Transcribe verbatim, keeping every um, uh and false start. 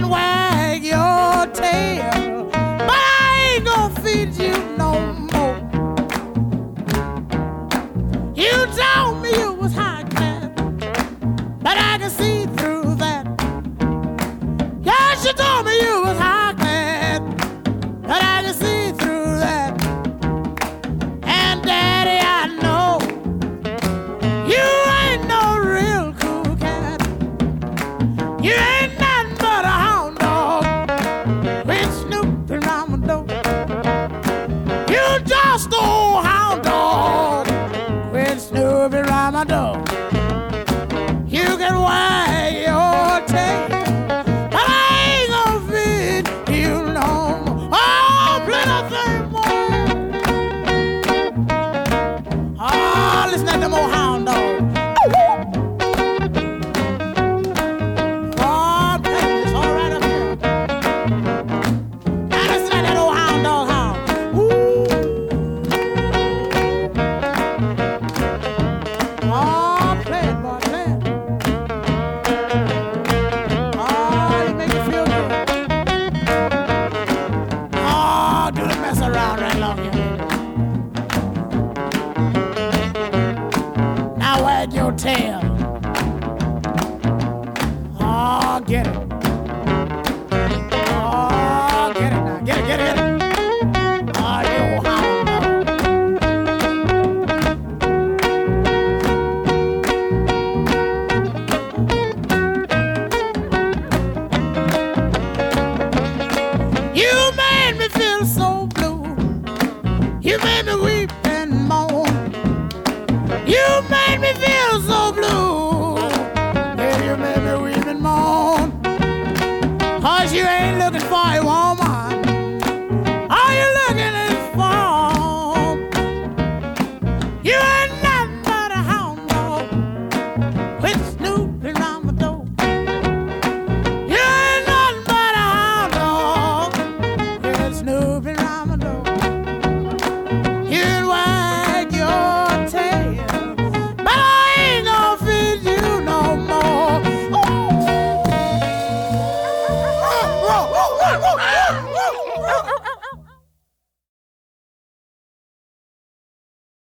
can wag your tail, but I ain't gonna feed you no more. You told me you was high class, but I can see through that. Yes, you told me you was high class, but I can see through that. And Daddy, I know you ain't no real cool cat. You ain't nothing but a hound dog with snooping around my door. You just a old hound dog with snooping around my door. You can wag your tail, but I ain't gonna feed you no more. Oh, plenty more. Oh, listen to them old hound dogs. Oh, baby, it's all right up here. Now listen to that old hound dog howl. Ooh. Oh, play it, boy, play it. Oh, you make me feel good. Oh, do the mess around right along here. Now wag your tail. Oh, get it. Oh, get it now. Get it, get it, get it. Oh, you old hound dog. You made me feel so blue. You made me weep and moan. You made me feel so blue. Yeah, you made me weep and moan. Cause you ain't looking for a woman.